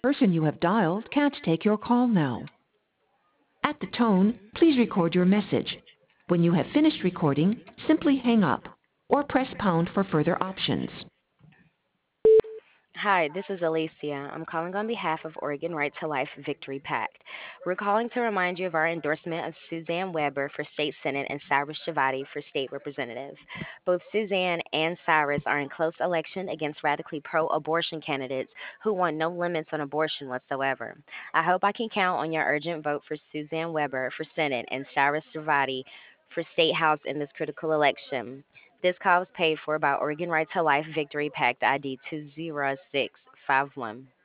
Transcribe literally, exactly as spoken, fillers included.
person you have dialed can't take your call now. At the tone, please record your message. When you have finished recording, simply hang up or press pound for further options. Hi, this is Alicia. I'm calling on behalf of Oregon Right to Life Victory Pact. We're calling to remind you of our endorsement of Suzanne Weber for State Senate and Cyrus Shavati for State Representative. Both Suzanne and Cyrus are in close election against radically pro abortion candidates who want no limits on abortion whatsoever. I hope I can count on your urgent vote for Suzanne Weber for Senate and Cyrus Shavati for State House in this critical election. This call was paid for by Oregon Right to Life Victory Pact I D two zero six five one.